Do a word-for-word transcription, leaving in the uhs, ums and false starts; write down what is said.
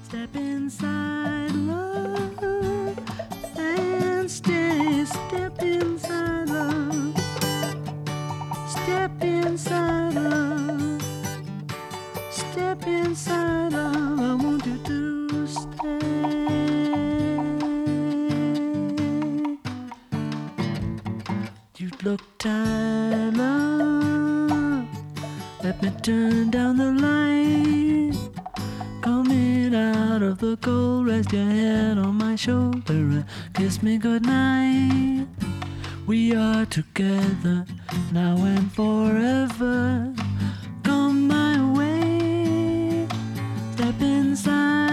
Step inside love and stay. Step inside love. Step inside love. Step inside love. I want you to stay. You look tired, love. Let me turn down the light. Coming out of the cold, rest your head on my shoulder and kiss me goodnight. We are together now and forever. Come my way, step inside.